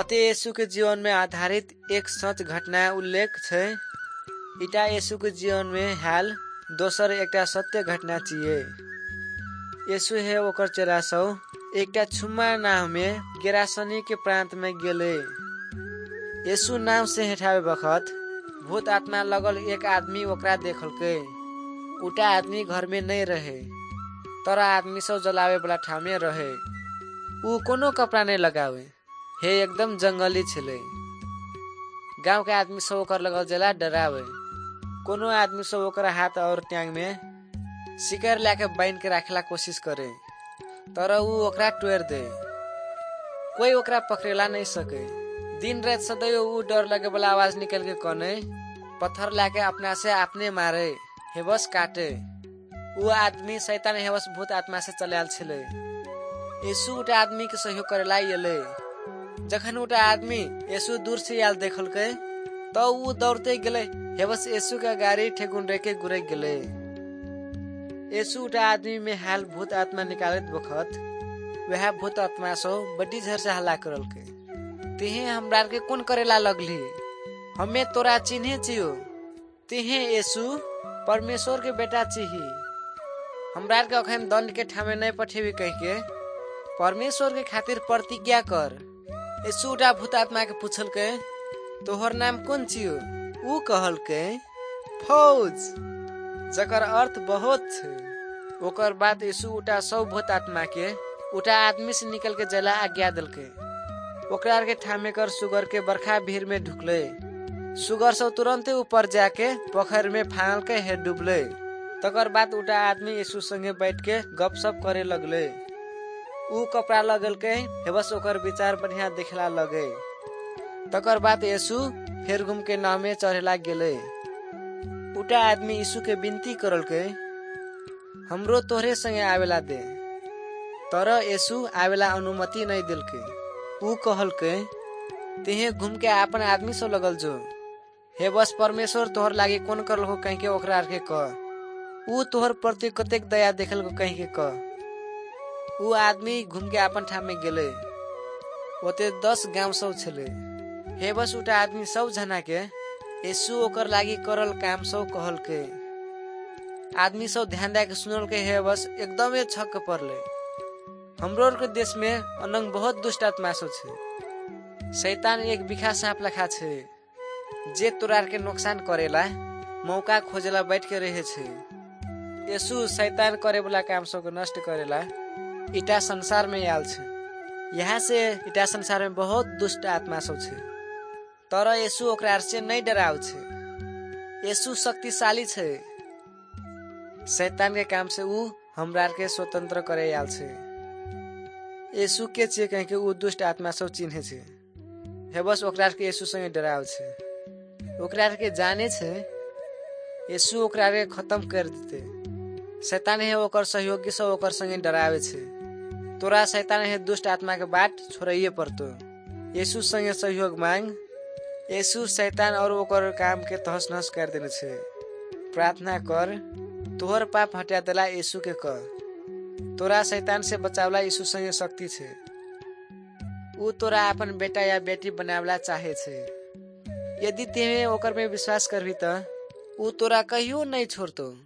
मते यीशु के जीवन में आधारित एक सच घटना उल्लेख छे। इटा यीशु के जीवन में हाल दोसर एकटा सत्य घटना छिए। यीशु है ओकर चेला सब एकटा छुम्मा नाव में गेरासनी के प्रांत में गेले। यीशु नाव से हटावे बखत भूत आत्मा लगल एक आदमी ओकरा देखलके। उटा आदमी घर में नहीं रहे, तर आदमी सब जलावे वाला ठाव में रहे। ऊ कोनो कपड़ा नहीं लगावे, हे एकदम जंगली छिले। गांव के आदमी सब ओकर लगल जला डरावे। कोनो आदमी सब ओकर हाथ और टांग में शिकर लाके बांध के राखेला कोशिश करे, तर ऊ ओकरा टोर दे। कोई ओकरा पकड़ेला नहीं सके। दिन रात सदैव ऊ डर लगे वाला आवाज निकल के कने पत्थर लाके अपना से अपने मारे, हेबस काटे। ऊ आदमी शैतान हेबस भूत आत्मा से चलाल छिले। यीशु उटा आदमी के सहयोग करेला येले। जखन उटा आदमी यीशु दूर से आल देखलके तो ऊ दौड़ते गेले, हेबस यीशु का गाड़ी ठेकुन रेके गुरे गेले। यीशु उटा आदमी में हाल भूत आत्मा निकालत बखत वह भूत आत्मा सो बड़ी झर से हल्ला करलके। तिहे हमरा के कौन करेला लगली? हमें तोरा चिन्हे छियो, तिहे यीशु परमेश्वर के बेटा छिही। हमरा के अखन दंड के ठामे नहीं पठेबी कह के परमेश्वर के खातिर प्रतिज्ञा कर। यीशु उटा भूत आत्मा के पूछल के तोहर नाम कौन छियो? ऊ कहल के फौज, जकर अर्थ बहुत छे। ओकर बाद यीशु उटा सब भूत आत्मा के उटा आदमी से निकल के जला आज्ञा दलके। ओकरा के ठामे कर सुगर के बरखा भीड़ में ढुकले। सुगर सब तुरंते ऊपर जाके पोखर में फानल के हे डूबले। तकर बाद उटा आदमी यीशु संगे बैठ के गपशप करे लगले। ऊ कपड़ा लगल के हेबस ओकर विचार बढ़िया देखला लगे। तकर बाद यीशु फिर घूम के नाव में चढ़ेला गेले। उटा आदमी यीशु के विनती करल के हमरो तोहरे संगे आवेला दे, तर यीशु आवेला अनुमति नहीं दिलके। ऊ कहल के तिहे घूम के आपन आदमी सब लगल जो, हे बस परमेश्वर तोहर लागे कौन करल हो कहीं के ओकरा के कह। ऊ तोहर प्रति कतेक दया देखल को कहीं के कह। ऊ आदमी घूम के आपन ठाम में गेले। ओते 10 गांव सब छले। हे बस उटा आदमी सब जना के यीशु ओकर लागी करल काम सब कहल के। आदमी सब ध्यान दे के सुनल के हे बस एकदम छक पड़ले। हमरो के देश में अनंग बहुत दुष्ट आत्मा सब छे। शैतान एक बिखा सांप लखा छे, जे तोरा के नुकसान करेला मौका खोजेला बैठ के रहे छे। यीशु शैतान करे वाला काम सब को नष्ट करेला इटा संसार में आल छे। यहाँ से इटा संसार में बहुत दुष्ट आत्मा सब छे, तर यीशु ओकरा से नहीं डराव छे। यीशु शक्तिशाली छे। शैतान के काम से ऊ हमरा के स्वतंत्र करे आल छे। यीशु के छे कहीं के ऊ दुष्ट आत्मा सब चिन्हे छे। हे बस ओकरा के यीशु संगे डराव छे। ओकरा के जाने छे यीशु ओकरा के खत्म कर देते। शैतान है ओकर सहयोगी सब ओकर संगे डरावे छे। तोरा शैतान है दुष्ट आत्मा के बाट छोड़िए पड़तो। यीशु संगे सहयोग मांग। यीशु शैतान और ओकर काम के तहस नहस कर देने छे। प्रार्थना कर, तोहर पाप हटा देला यीशु के कह। तोरा शैतान से बचावला यीशु संगे शक्ति छे। ऊ तोरा अपन बेटा या बेटी बनावला चाहे छे। यदि तेमे ओकर में विश्वास करबी त ऊ तोरा कहियो नहीं छोड़तो।